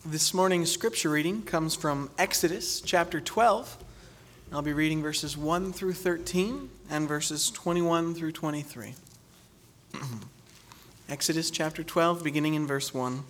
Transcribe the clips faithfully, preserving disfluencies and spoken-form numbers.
This morning's scripture reading comes from Exodus chapter twelve. I'll be reading verses one through thirteen and verses twenty-one through twenty-three. Exodus chapter twelve, beginning in verse one.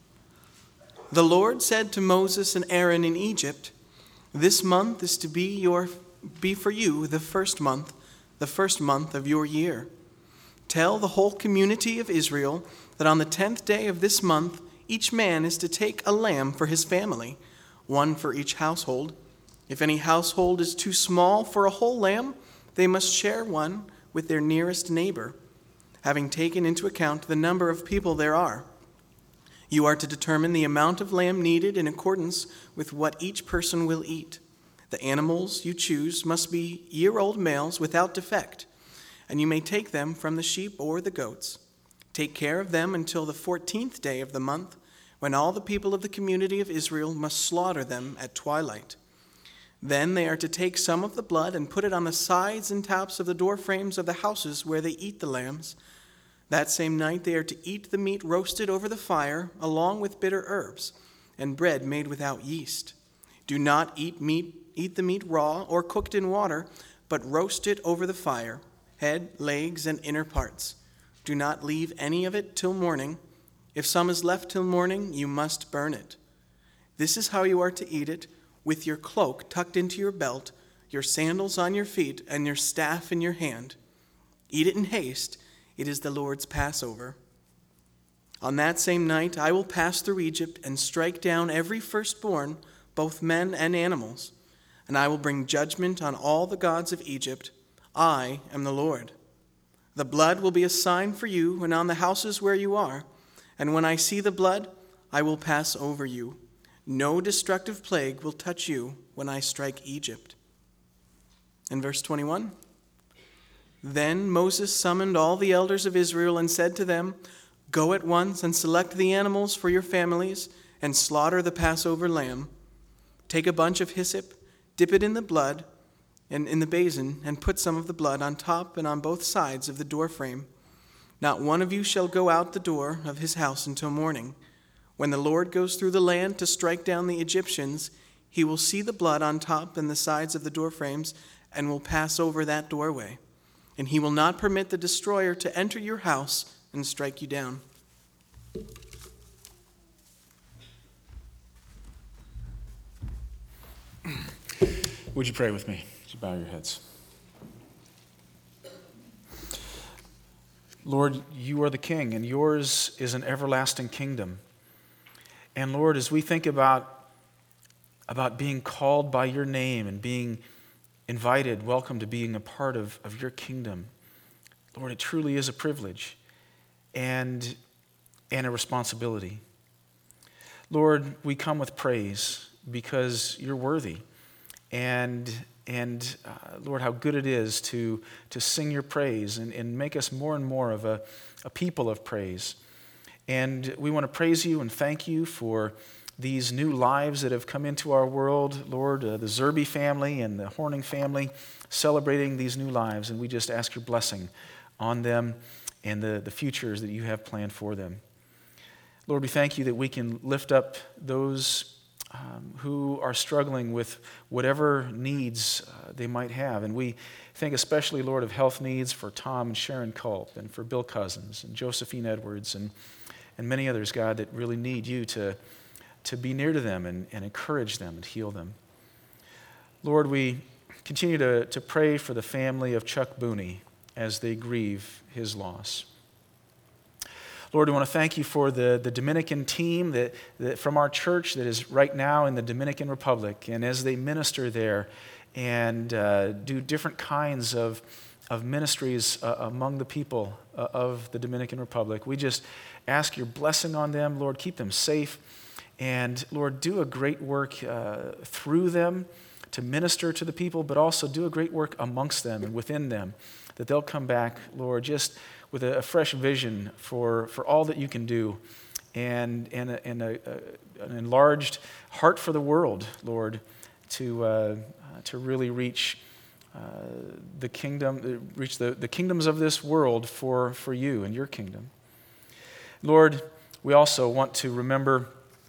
The Lord said to Moses and Aaron in Egypt, "This month is to be your be for you the first month, the first month of your year. Tell the whole community of Israel that on the tenth day of this month each man is to take a lamb for his family, one for each household. If any household is too small for a whole lamb, they must share one with their nearest neighbor, having taken into account the number of people there are. You are to determine the amount of lamb needed in accordance with what each person will eat. The animals you choose must be year-old males without defect, and you may take them from the sheep or the goats. Take care of them until the fourteenth day of the month, when all the people of the community of Israel must slaughter them at twilight. Then they are to take some of the blood and put it on the sides and tops of the door frames of the houses where they eat the lambs. That same night they are to eat the meat roasted over the fire, along with bitter herbs, and bread made without yeast. Do not eat meat, eat the meat raw or cooked in water, but roast it over the fire, head, legs, and inner parts. Do not leave any of it till morning. If some is left till morning, you must burn it. This is how you are to eat it, with your cloak tucked into your belt, your sandals on your feet, and your staff in your hand. Eat it in haste. It is the Lord's Passover. On that same night I will pass through Egypt and strike down every firstborn, both men and animals, and I will bring judgment on all the gods of Egypt. I am the Lord. The blood will be a sign for you and on the houses where you are, and when I see the blood, I will pass over you. No destructive plague will touch you when I strike Egypt." In verse twenty-one, Then Moses summoned all the elders of Israel and said to them, "Go at once and select the animals for your families and slaughter the Passover lamb. Take a bunch of hyssop, dip it in the blood and in the basin, and put some of the blood on top and on both sides of the doorframe. Not one of you shall go out the door of his house until morning. When the Lord goes through the land to strike down the Egyptians, he will see the blood on top and the sides of the doorframes and will pass over that doorway. And he will not permit the destroyer to enter your house and strike you down." Would you pray with me? Would you bow your heads? Lord, you are the King, and yours is an everlasting kingdom. And Lord, as we think about, about being called by your name and being invited, welcome to being a part of, of your kingdom, Lord, it truly is a privilege and, and a responsibility. Lord, we come with praise because you're worthy. And And uh, Lord, how good it is to, to sing your praise and, and make us more and more of a, a people of praise. And we want to praise you and thank you for these new lives that have come into our world. Lord, uh, the Zerby family and the Horning family celebrating these new lives. And we just ask your blessing on them and the, the futures that you have planned for them. Lord, we thank you that we can lift up those Um, who are struggling with whatever needs uh, they might have. And we think especially, Lord, of health needs for Tom and Sharon Culp and for Bill Cousins and Josephine Edwards and, and many others, God, that really need you to, to be near to them and, and encourage them and heal them. Lord, we continue to, to pray for the family of Chuck Booney as they grieve his loss. Lord, we want to thank you for the, the Dominican team that, that from our church that is right now in the Dominican Republic. And as they minister there and uh, do different kinds of, of ministries uh, among the people uh, of the Dominican Republic, we just ask your blessing on them. Lord, keep them safe. And Lord, do a great work uh, through them to minister to the people, but also do a great work amongst them and within them, that they'll come back, Lord, just with a, a fresh vision for, for all that you can do and, and, a, and a, a, an enlarged heart for the world, Lord, to, uh, to really reach uh, the kingdom, reach the, the kingdoms of this world for, for you and your kingdom. Lord, we also want to remember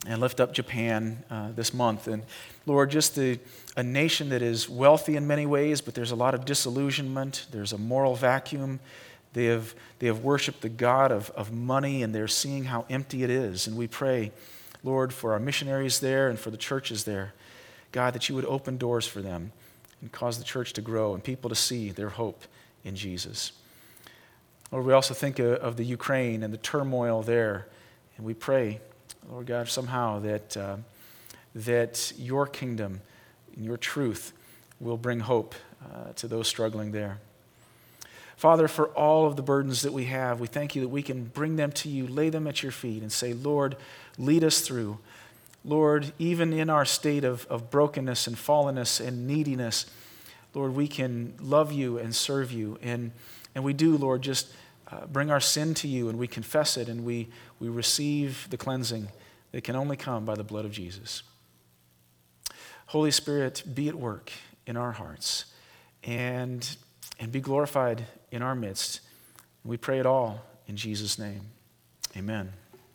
and lift up Japan uh, this month. And Lord, just the, a nation that is wealthy in many ways, but there's a lot of disillusionment. There's a moral vacuum. They have, they have worshiped the God of, of money, and they're seeing how empty it is. And we pray, Lord, for our missionaries there and for the churches there, God, that you would open doors for them and cause the church to grow and people to see their hope in Jesus. Lord, we also think of, of the Ukraine and the turmoil there, and we pray, Lord God, somehow that, uh, that your kingdom and your truth will bring hope uh, to those struggling there. Father, for all of the burdens that we have, we thank you that we can bring them to you, lay them at your feet, and say, Lord, lead us through. Lord, even in our state of, of brokenness and fallenness and neediness, Lord, we can love you and serve you. And, and we do, Lord, just uh, bring our sin to you, and we confess it, and we, we receive the cleansing that can only come by the blood of Jesus. Holy Spirit, be at work in our hearts and, and be glorified in our midst. We pray it all in Jesus' name. Amen.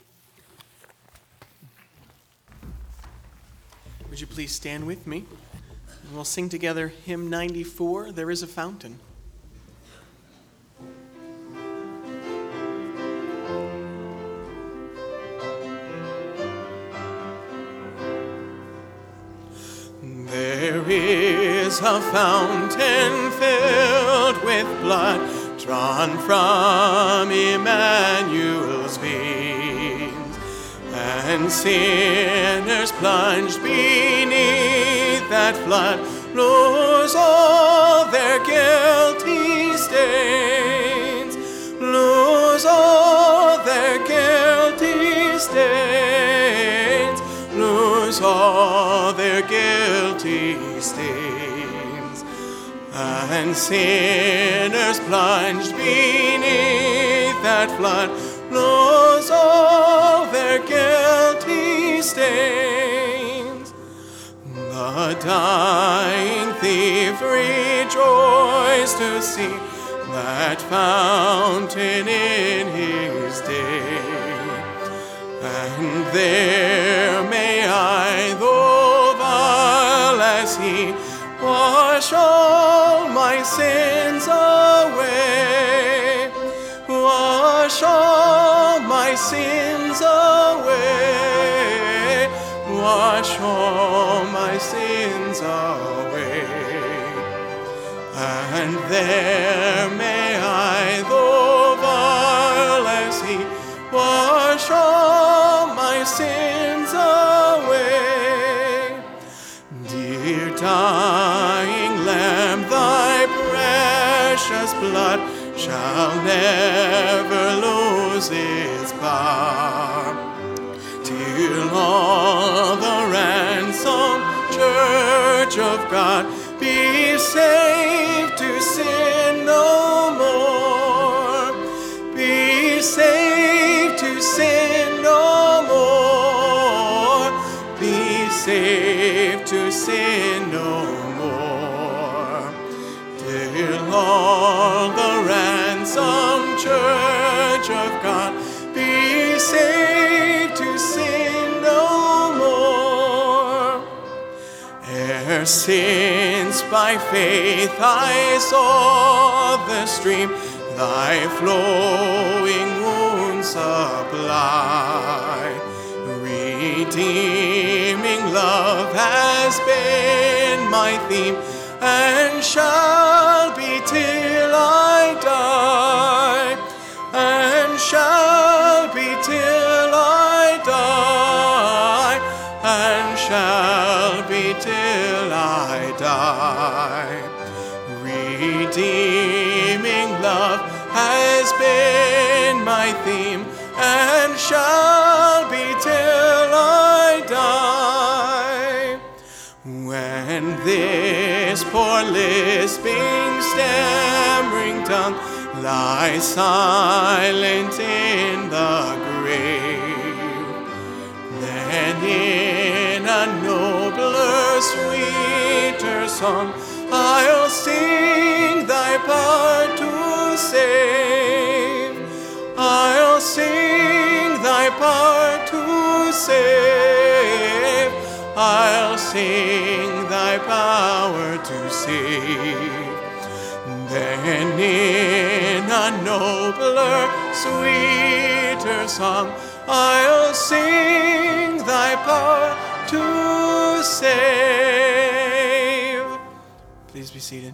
Would you please stand with me? And we'll sing together hymn ninety-four, There is a Fountain. There is a fountain filled with blood, drawn from Emmanuel's veins, and sinners plunged beneath that flood lose all their guilty stains, lose all their guilty stains, lose all their guilty stains, and sinners plunged beneath that flood lose all their guilty stains. The dying thief rejoiced to see that fountain in his day, and there may I, though vile as he, wash all my sins away, wash all my sins away, wash all my sins away. And there may I, though vile as he, wash all my sins away. Dear dying Lamb, thy precious blood shall never lose its power, till all the ransomed church of God be saved to sin no more, be saved to sin no more, be saved to sin no more, till all the ransomed church of God be saved to sin no more. Ere since by faith I saw the stream thy flowing wounds supply, redeeming love has been my theme, and shall be till I die, and shall be till I die, and shall be till I die. Redeeming love has been my theme, and shall be till I die. When this poor lisping, stammering tongue lies silent in the grave, then in a nobler, sweeter song I'll sing thy power to save, I'll sing thy power to save. sing thy power to save. Then in a nobler, sweeter song, I'll sing thy power to save. Please be seated.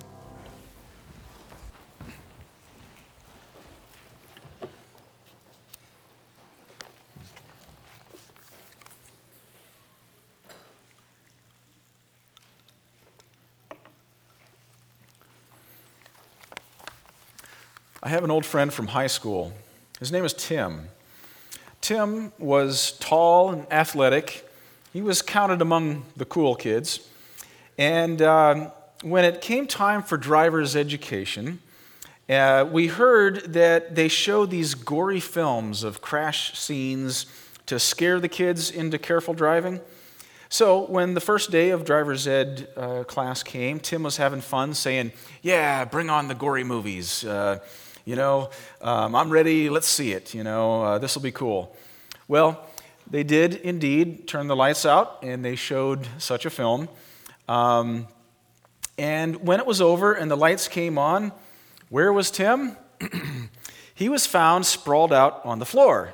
I have an old friend from high school. His name is Tim. Tim was tall and athletic. He was counted among the cool kids. And uh, when it came time for driver's education, uh, we heard that they showed these gory films of crash scenes to scare the kids into careful driving. So when the first day of driver's ed uh, class came, Tim was having fun saying, "Yeah, bring on the gory movies. Uh, You know, um, I'm ready, let's see it, you know, uh, this will be cool." Well, they did indeed turn the lights out, and they showed such a film. Um, and when it was over and the lights came on, where was Tim? He was found sprawled out on the floor.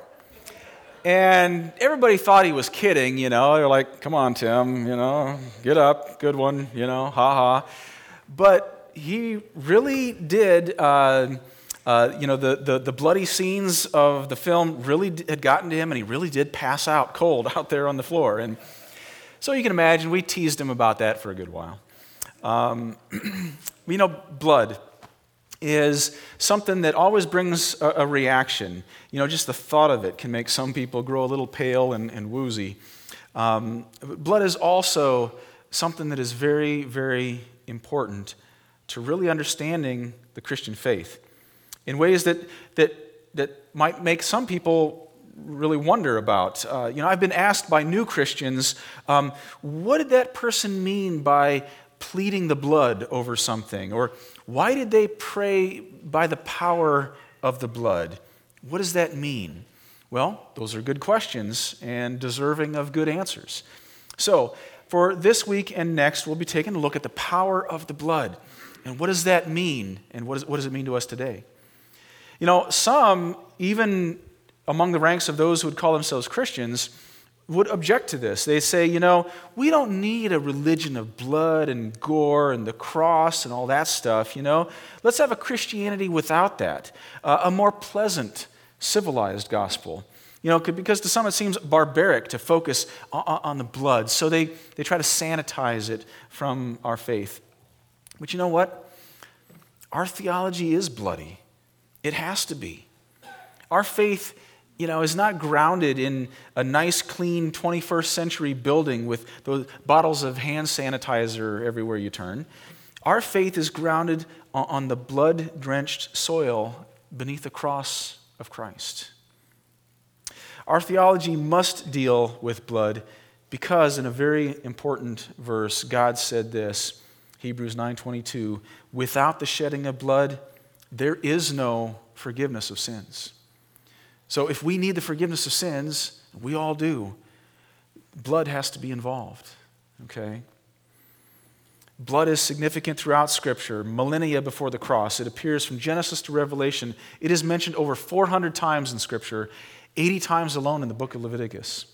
And everybody thought he was kidding, you know. They're like, "Come on, Tim, you know, get up, good one, you know, ha-ha." But he really did... Uh, Uh, you know, the, the, the bloody scenes of the film really d- had gotten to him, and he really did pass out cold out there on the floor. And so you can imagine, we teased him about that for a good while. Um, you know, blood is something that always brings a, a reaction. You know, just the thought of it can make some people grow a little pale and, and woozy. Um, blood is also something that is very, very important to really understanding the Christian faith, in ways that that that might make some people really wonder about. Uh, you know, I've been asked by new Christians, um, what did that person mean by pleading the blood over something? Or why did they pray by the power of the blood? What does that mean? Well, those are good questions and deserving of good answers. So, for this week and next, we'll be taking a look at the power of the blood. And what does that mean? And what, is, what does it mean to us today? You know, some, even among the ranks of those who would call themselves Christians, would object to this. They say, you know, we don't need a religion of blood and gore and the cross and all that stuff, you know. Let's have a Christianity without that, uh, a more pleasant, civilized gospel. You know, because to some it seems barbaric to focus on, on the blood, so they, they try to sanitize it from our faith. But you know what? Our theology is bloody. It has to be. Our faith, you know, is not grounded in a nice, clean twenty-first century building with those bottles of hand sanitizer everywhere you turn. Our faith is grounded on the blood-drenched soil beneath the cross of Christ. Our theology must deal with blood because in a very important verse, God said this, Hebrews nine twenty-two, "Without the shedding of blood, there is no forgiveness of sins." So if we need the forgiveness of sins, we all do, blood has to be involved, okay? Blood is significant throughout Scripture, millennia before the cross. It appears from Genesis to Revelation. It is mentioned over four hundred times in Scripture, eighty times alone in the book of Leviticus.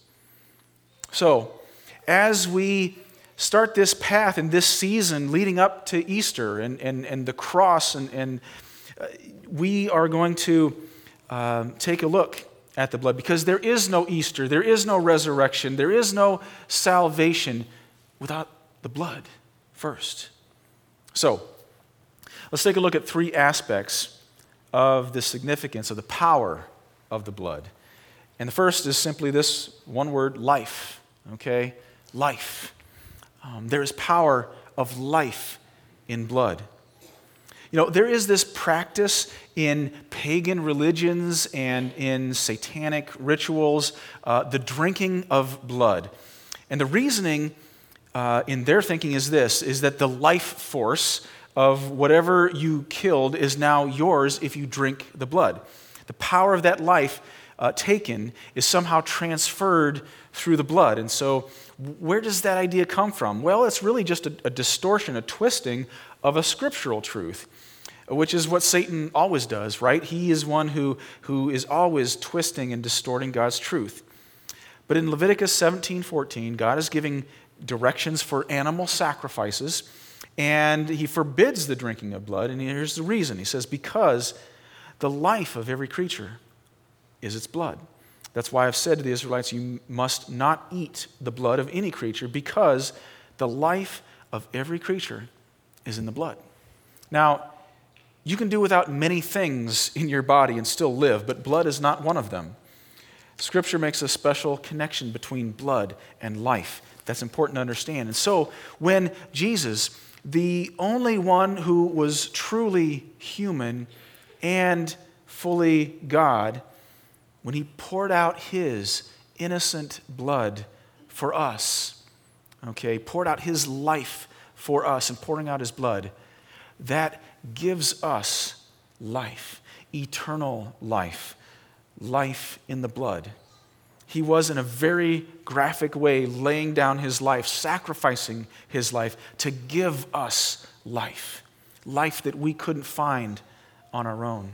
So, as we start this path in this season leading up to Easter and, and, and the cross, and, and uh, we are going to um, take a look at the blood, because there is no Easter, there is no resurrection, there is no salvation without the blood first. So, let's take a look at three aspects of the significance of the power of the blood. And the first is simply this one word, life. Okay? Life. Um, there is power of life in blood. You know, there is this practice in pagan religions and in satanic rituals, uh, the drinking of blood. And the reasoning uh, in their thinking is this, is that the life force of whatever you killed is now yours if you drink the blood. The power of that life uh, taken is somehow transferred through the blood. And so where does that idea come from? Well, it's really just a, a distortion, a twisting of a scriptural truth, which is what Satan always does, right? He is one who, who is always twisting and distorting God's truth. But in Leviticus seventeen fourteen, God is giving directions for animal sacrifices, and he forbids the drinking of blood, and here's the reason. He says, because the life of every creature is its blood. That's why I've said to the Israelites, you must not eat the blood of any creature, because the life of every creature is in the blood. Now, you can do without many things in your body and still live, but blood is not one of them. Scripture makes a special connection between blood and life. That's important to understand. And so, when Jesus, the only one who was truly human and fully God, when he poured out his innocent blood for us, okay, poured out his life for us and pouring out his blood, that gives us life, eternal life, life in the blood. He was in a very graphic way laying down his life, sacrificing his life to give us life, life that we couldn't find on our own.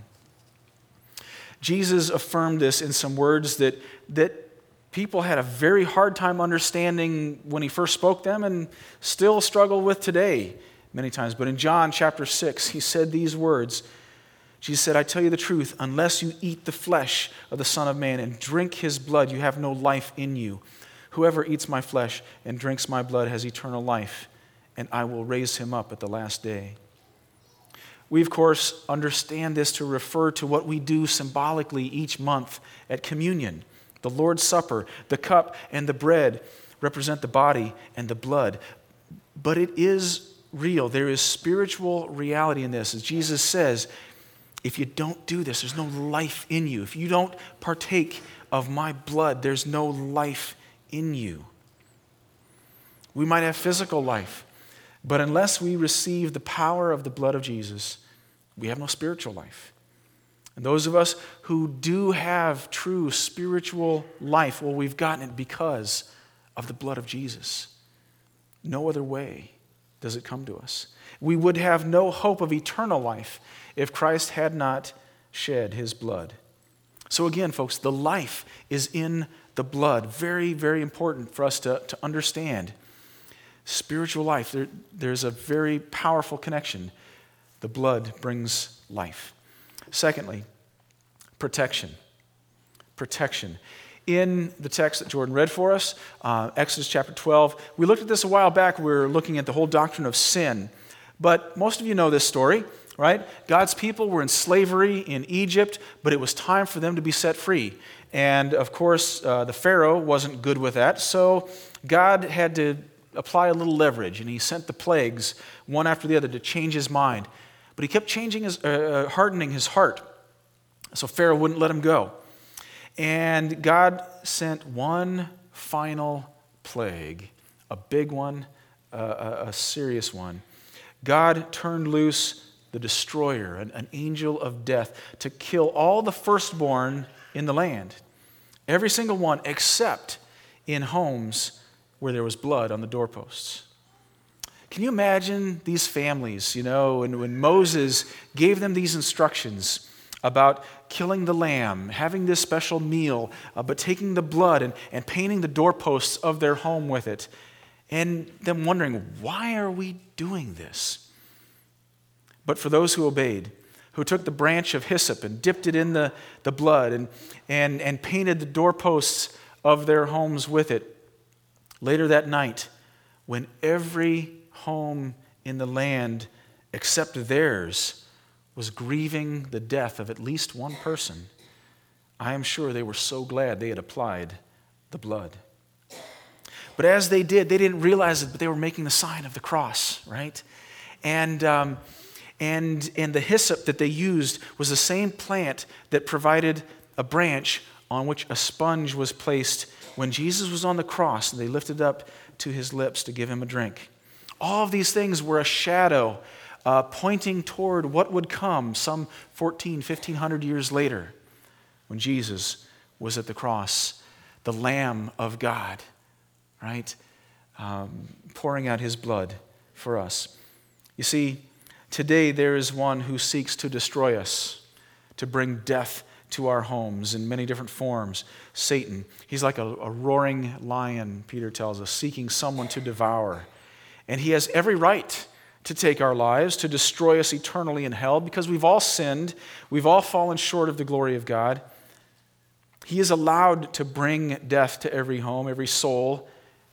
Jesus affirmed this in some words that, that people had a very hard time understanding when he first spoke them and still struggle with today many times. But in John chapter six, he said these words. Jesus said, I tell you the truth, unless you eat the flesh of the Son of Man and drink his blood, you have no life in you. Whoever eats my flesh and drinks my blood has eternal life, and I will raise him up at the last day. We, of course, understand this to refer to what we do symbolically each month at communion. The Lord's Supper, the cup and the bread represent the body and the blood. But it is real. There is spiritual reality in this. As Jesus says, if you don't do this, there's no life in you. If you don't partake of my blood, there's no life in you. We might have physical life, but unless we receive the power of the blood of Jesus, we have no spiritual life. And those of us who do have true spiritual life, well, we've gotten it because of the blood of Jesus. No other way does it come to us. We would have no hope of eternal life if Christ had not shed his blood. So again, folks, the life is in the blood. Very, very important for us to, to understand. Spiritual life, there, there's a very powerful connection. The blood brings life. Secondly, protection. Protection. In the text that Jordan read for us, uh, Exodus chapter twelve, we looked at this a while back. We were looking at the whole doctrine of sin. But most of you know this story, right? God's people were in slavery in Egypt, but it was time for them to be set free. And of course, uh, the Pharaoh wasn't good with that, so God had to apply a little leverage, and he sent the plagues, one after the other, to change his mind. But he kept changing his, uh, hardening his heart, so Pharaoh wouldn't let him go. And God sent one final plague, a big one, uh, a, a serious one. God turned loose the destroyer, an, an angel of death, to kill all the firstborn in the land. Every single one except in homes where there was blood on the doorposts. Can you imagine these families, you know, and when Moses gave them these instructions about killing the lamb, having this special meal, uh, but taking the blood and, and painting the doorposts of their home with it, and them wondering, why are we doing this? But for those who obeyed, who took the branch of hyssop and dipped it in the, the blood and, and, and painted the doorposts of their homes with it, later that night, when every home in the land except theirs was grieving the death of at least one person, I am sure they were so glad they had applied the blood. But as they did, they didn't realize it, but they were making the sign of the cross, right? And um, and and the hyssop that they used was the same plant that provided a branch on which a sponge was placed when Jesus was on the cross, and they lifted up to his lips to give him a drink. All of these things were a shadow uh, pointing toward what would come some fourteen, fifteen hundred years later when Jesus was at the cross, the Lamb of God, right? Um, pouring out his blood for us. You see, today there is one who seeks to destroy us, to bring death to our homes in many different forms. Satan, he's like a, a roaring lion, Peter tells us, seeking someone to devour. And he has every right to take our lives, to destroy us eternally in hell, because we've all sinned, we've all fallen short of the glory of God. He is allowed to bring death to every home, every soul,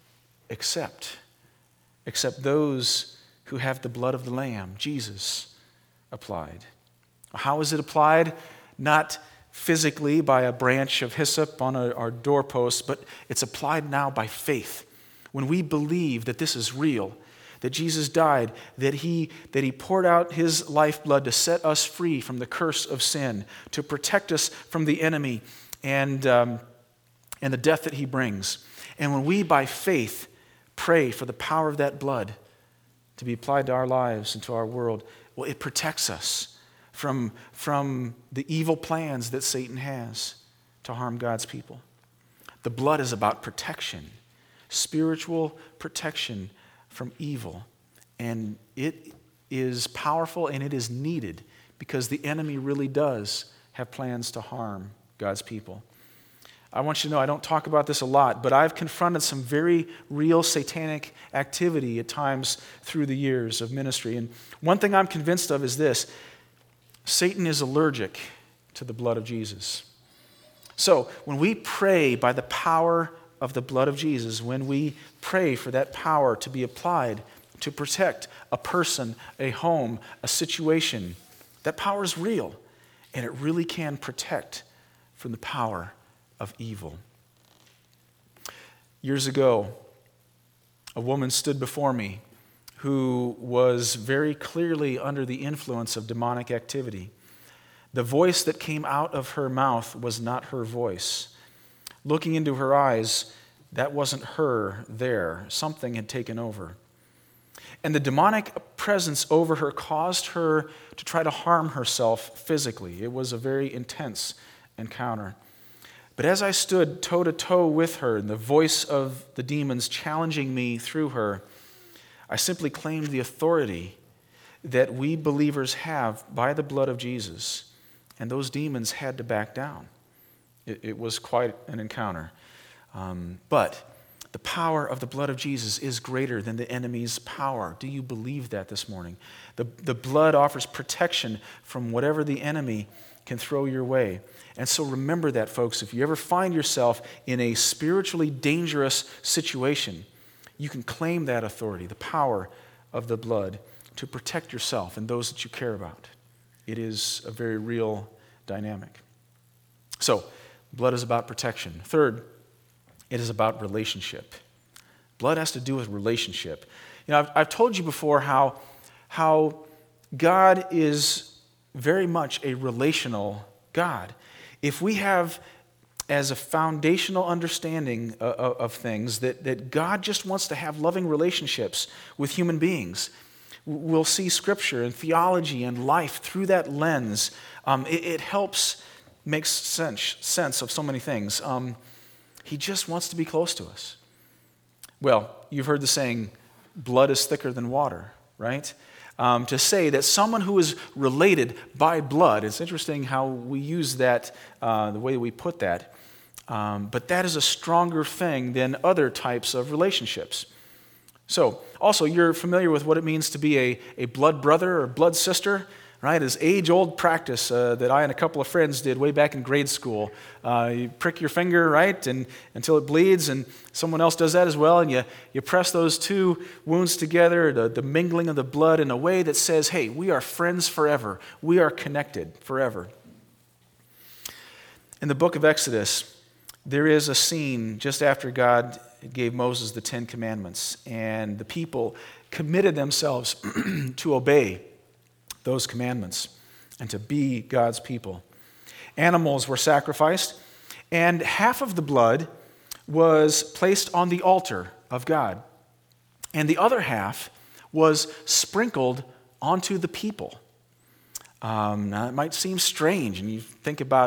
except, except those who have the blood of the Lamb, Jesus, applied. How is it applied? Not physically by a branch of hyssop on a, our doorpost, but it's applied now by faith. When we believe that this is real, that Jesus died, that he, that he poured out his lifeblood to set us free from the curse of sin, to protect us from the enemy and, um, and the death that he brings. And when we, by faith, pray for the power of that blood to be applied to our lives and to our world, well, it protects us from, from the evil plans that Satan has to harm God's people. The blood is about protection, spiritual protection from evil. And it is powerful and it is needed because the enemy really does have plans to harm God's people. I want you to know I don't talk about this a lot, but I've confronted some very real satanic activity at times through the years of ministry. And one thing I'm convinced of is this: Satan is allergic to the blood of Jesus. So when we pray by the power of the blood of Jesus, when we pray for that power to be applied to protect a person, a home, a situation, that power is real, and it really can protect from the power of evil. Years ago, a woman stood before me who was very clearly under the influence of demonic activity. The voice that came out of her mouth was not her voice. Looking into her eyes, that wasn't her there. Something had taken over. And the demonic presence over her caused her to try to harm herself physically. It was a very intense encounter. But as I stood toe-to-toe with her, and the voice of the demons challenging me through her, I simply claimed the authority that we believers have by the blood of Jesus, and those demons had to back down. It, it was quite an encounter. Um, but the power of the blood of Jesus is greater than the enemy's power. Do you believe that this morning? The, the blood offers protection from whatever the enemy can throw your way. And so remember that, folks. If you ever find yourself in a spiritually dangerous situation, you can claim that authority, the power of the blood, to protect yourself and those that you care about. It is a very real dynamic. So, blood is about protection. Third, it is about relationship. Blood has to do with relationship. You know, I've, I've told you before how, how God is very much a relational God. If we have as a foundational understanding of, of things that, that God just wants to have loving relationships with human beings, we'll see Scripture and theology and life through that lens. Um, it, it helps make sense, sense of so many things. Um, he just wants to be close to us. Well, you've heard the saying, blood is thicker than water, right? Um, to say that someone who is related by blood, it's interesting how we use that, uh, the way we put that, um, but that is a stronger thing than other types of relationships. So, also, you're familiar with what it means to be a, a blood brother or blood sister, right? It's age-old practice uh, that I and a couple of friends did way back in grade school. Uh, you prick your finger, right, and until it bleeds, and someone else does that as well, and you, you press those two wounds together, the, the mingling of the blood in a way that says, hey, we are friends forever. We are connected forever. In the book of Exodus, there is a scene just after God gave Moses the Ten Commandments, and the people committed themselves to obey those commandments and to be God's people. Animals were sacrificed, and half of the blood was placed on the altar of God, and the other half was sprinkled onto the people. Um, now, it might seem strange, and you think about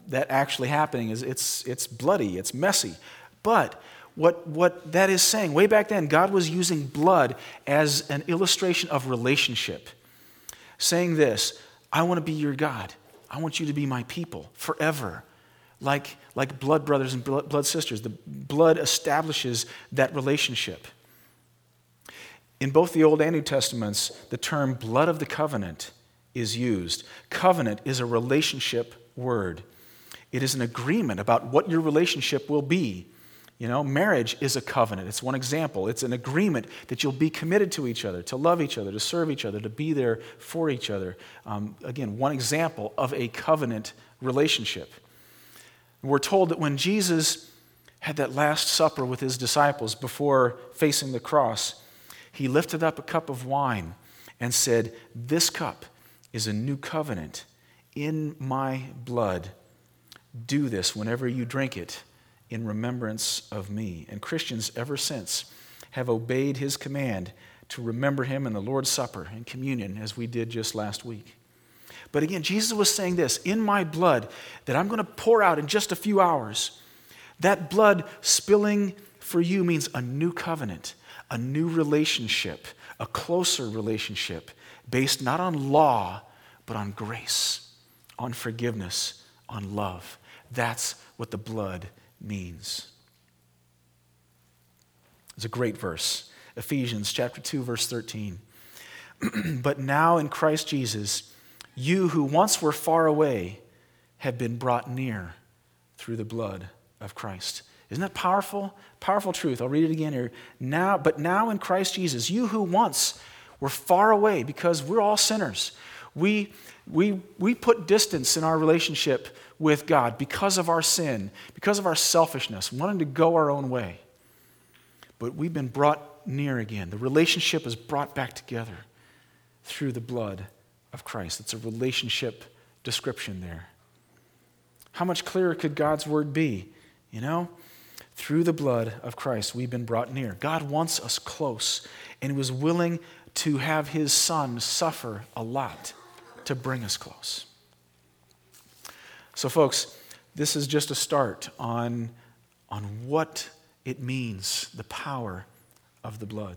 that actually happening is it's, it's bloody, it's messy. But what, what that is saying, way back then, God was using blood as an illustration of relationship, saying this, I want to be your God. I want you to be my people forever. Like, like blood brothers and blood, blood sisters. The blood establishes that relationship. In both the Old and New Testaments, the term blood of the covenant is used. Covenant is a relationship word. It is an agreement about what your relationship will be. You know, marriage is a covenant. It's one example. It's an agreement that you'll be committed to each other, to love each other, to serve each other, to be there for each other. Um, again, one example of a covenant relationship. We're told that when Jesus had that Last Supper with his disciples before facing the cross, he lifted up a cup of wine and said, "This cup is a new covenant in my blood. Do this whenever you drink it in remembrance of me." And Christians ever since have obeyed his command to remember him in the Lord's Supper and communion, as we did just last week. But again, Jesus was saying this, in my blood that I'm going to pour out in just a few hours, that blood spilling for you means a new covenant, a new relationship, a closer relationship based not on law, but on grace, on forgiveness, on love. That's what the blood means. It's a great verse. Ephesians chapter two, verse thirteen. But now in Christ Jesus, you who once were far away have been brought near through the blood of Christ. Isn't that powerful? Powerful truth. I'll read it again here. Now, but now in Christ Jesus, you who once were far away, because we're all sinners. We, we, we put distance in our relationship with God because of our sin, because of our selfishness, wanting to go our own way. But we've been brought near again. The relationship is brought back together through the blood of Christ. It's a relationship description there. How much clearer could God's word be? You know, through the blood of Christ, we've been brought near. God wants us close, and he was willing to have his son suffer a lot to bring us close. So folks, this is just a start on, on what it means, the power of the blood.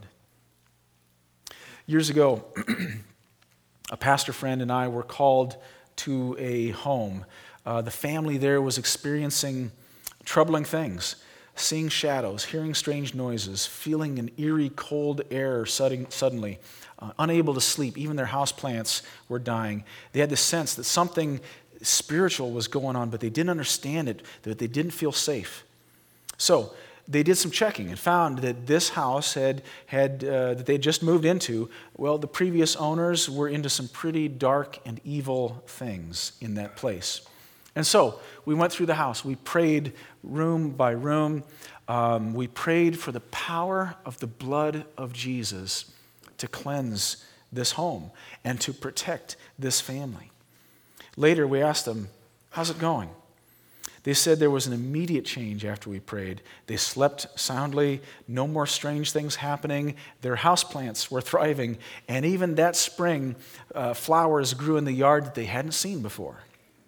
Years ago, a pastor friend and I were called to a home. Uh, the family there was experiencing troubling things, seeing shadows, hearing strange noises, feeling an eerie cold air sudden, suddenly, uh, unable to sleep. Even their houseplants were dying. They had the sense that something spiritual was going on, but they didn't understand it, that they didn't feel safe. So they did some checking and found that this house had, had uh, that they had just moved into, well, the previous owners were into some pretty dark and evil things in that place. And so we went through the house. We prayed room by room. Um, we prayed for the power of the blood of Jesus to cleanse this home and to protect this family. Later, we asked them, how's it going? They said there was an immediate change after we prayed. They slept soundly, no more strange things happening. Their houseplants were thriving, and even that spring, uh, flowers grew in the yard that they hadn't seen before.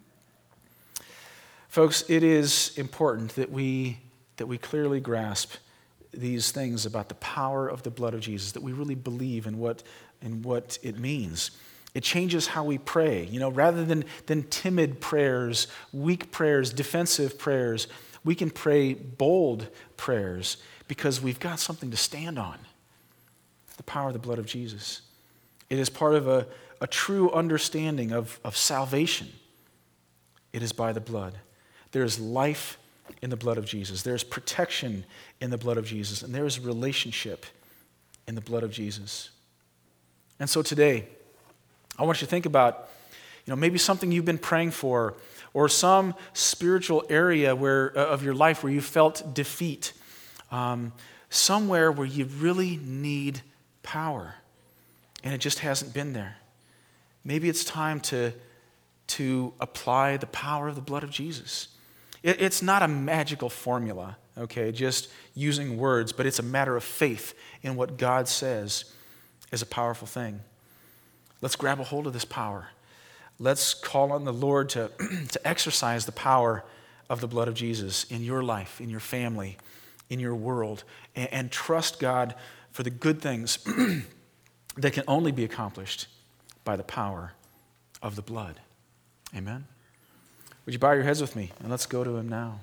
Folks, it is important that we, that we clearly grasp these things about the power of the blood of Jesus, that we really believe in what, in what it means. It changes how we pray. You know, rather than, than timid prayers, weak prayers, defensive prayers, we can pray bold prayers because we've got something to stand on. The power of the blood of Jesus. It is part of a, a true understanding of, of salvation. It is by the blood. There is life in the blood of Jesus. There is protection in the blood of Jesus. And there is relationship in the blood of Jesus. And so today, I want you to think about, you know, maybe something you've been praying for, or some spiritual area where uh, of your life where you felt defeat, um, somewhere where you really need power, and it just hasn't been there. Maybe it's time to, to apply the power of the blood of Jesus. It, it's not a magical formula, okay, just using words, but it's a matter of faith in what God says is a powerful thing. Let's grab a hold of this power. let's call on the Lord to, to exercise the power of the blood of Jesus in your life, in your family, in your world, and, and trust God for the good things that can only be accomplished by the power of the blood. Amen? Would you bow your heads with me, and let's go to him now.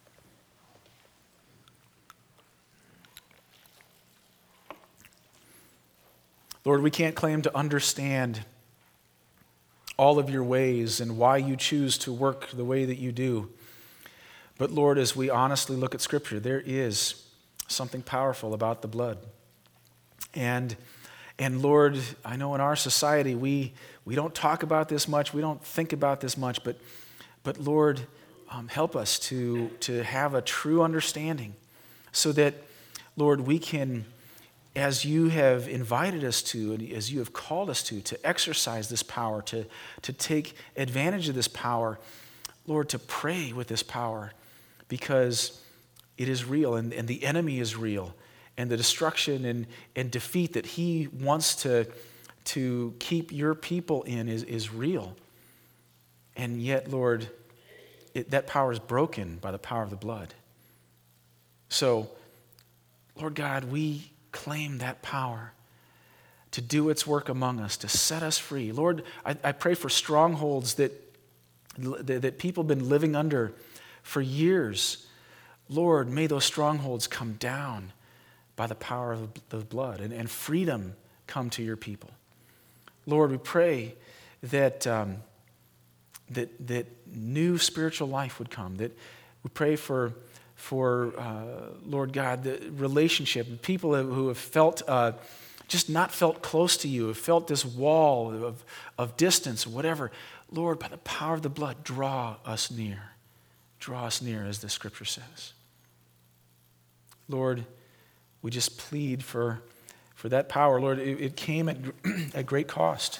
Lord, we can't claim to understand all of your ways and why you choose to work the way that you do. But Lord, as we honestly look at Scripture, there is something powerful about the blood. And, and Lord, I know in our society we, we don't talk about this much, we don't think about this much, but, but Lord, um, help us to, to have a true understanding so that, Lord, we can, as you have invited us to, and as you have called us to, to exercise this power, to, to take advantage of this power, Lord, to pray with this power, because it is real, and, and the enemy is real, and the destruction and, and defeat that he wants to, to keep your people in is, is real. And yet, Lord, it, that power is broken by the power of the blood. So, Lord God, we claim that power to do its work among us, to set us free. Lord, I, I pray for strongholds that, that, that people have been living under for years. Lord, may those strongholds come down by the power of the blood, and, and freedom come to your people. Lord, we pray that, um, that, that new spiritual life would come, that we pray for for, uh, Lord God, the relationship, people who have felt, uh, just not felt close to you, have felt this wall of, of distance, whatever. Lord, by the power of the blood, draw us near. Draw us near, as the Scripture says. Lord, we just plead for, for that power. Lord, it, it came at, at great cost.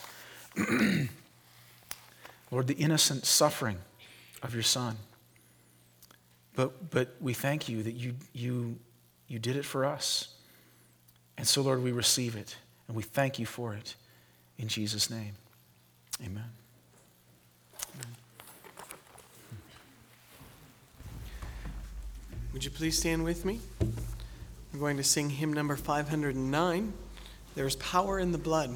Lord, the innocent suffering of your Son. But but we thank you that you you you did it for us. And so, Lord, we receive it, and we thank you for it. In Jesus' name, amen. Amen. Would you please stand with me? We're going to sing hymn number five hundred nine, There's Power in the Blood.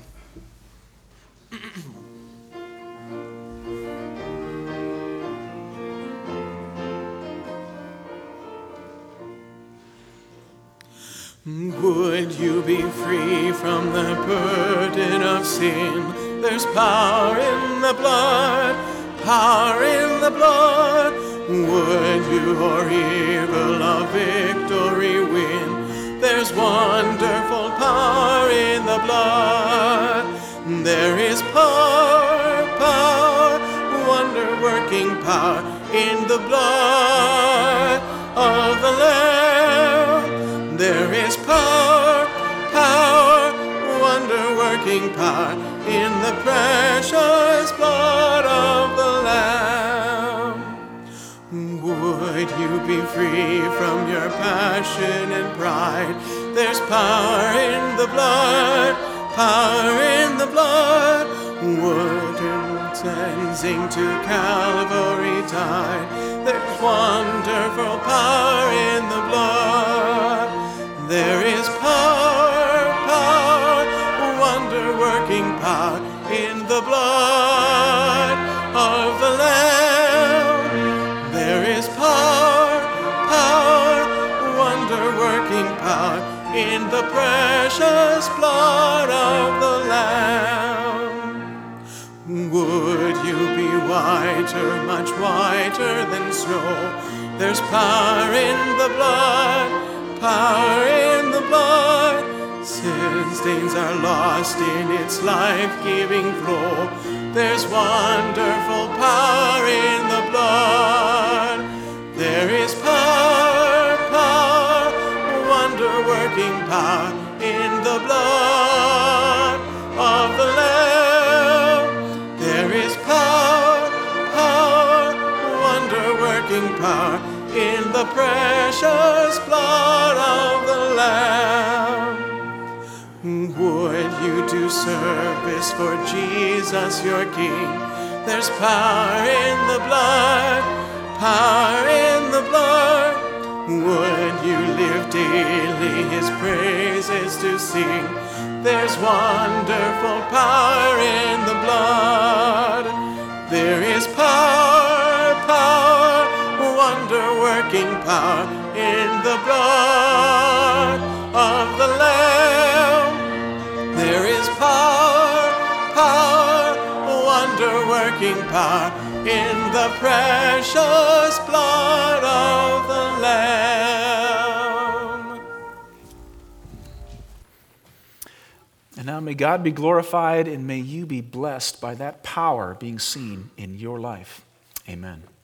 Would you be free from the burden of sin? There's power in the blood, power in the blood. Would your evil a victory win? There's wonderful power in the blood. There is power, power, wonder-working power in the blood of the Lamb. There is power, power, wonder-working power in the precious blood of the Lamb. Would you be free from your passion and pride? There's power in the blood, power in the blood. Would cleansing to Calvary tide. There's wonderful power in the blood. There is power, power, wonder-working power in the blood of the Lamb. There is power, power, wonder-working power in the precious blood of the Lamb. Would you be whiter, much whiter than snow? There's power in the blood, power in the blood. Sin stains are lost in its life-giving flow. There's wonderful power in the blood. There is power, power, wonder-working power in the blood of the Lamb. There is power, power, wonder-working power in the precious blood of the Lamb. Would you do service for Jesus your King? There's power in the blood, power in the blood. Would you live daily his praises to sing? There's wonderful power in the blood. There is power, power, wonder-working power in the blood of the Lamb. There is power, power, wonder-working power in the precious blood of the Lamb. And now may God be glorified, and may you be blessed by that power being seen in your life. Amen.